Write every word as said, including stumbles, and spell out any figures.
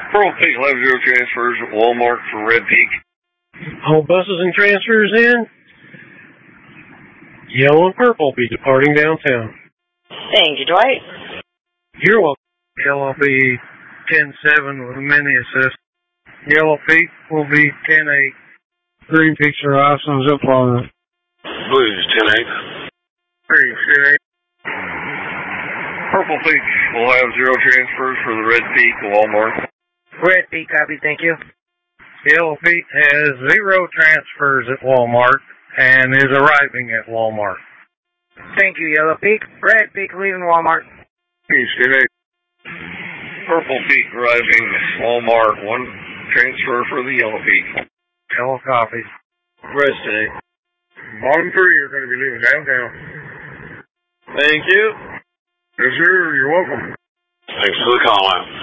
Purple Peak eleven zero transfers at Walmart for Red Peak. All buses and transfers in. Yellow and purple will be departing downtown. Thank you, Dwight. You're welcome. Yellow will be ten seven with a mini assist. Yellow Peak will be ten eight. Green Peaks are ice on zip line. Blues ten eight. Green ten eight. Purple Peak will have zero transfers for the Red Peak at Walmart. Red Peak, copy, thank you. Yellow Peak has zero transfers at Walmart and is arriving at Walmart. Thank you, Yellow Peak. Red Peak leaving Walmart. Peace, ten eight. Purple Peak arriving at Walmart. One transfer for the Yellow Peak. Yellow copy. Red ten eight. Bottom three are going to be leaving downtown. Thank you. Yes, sir. You're welcome. Thanks for the call out.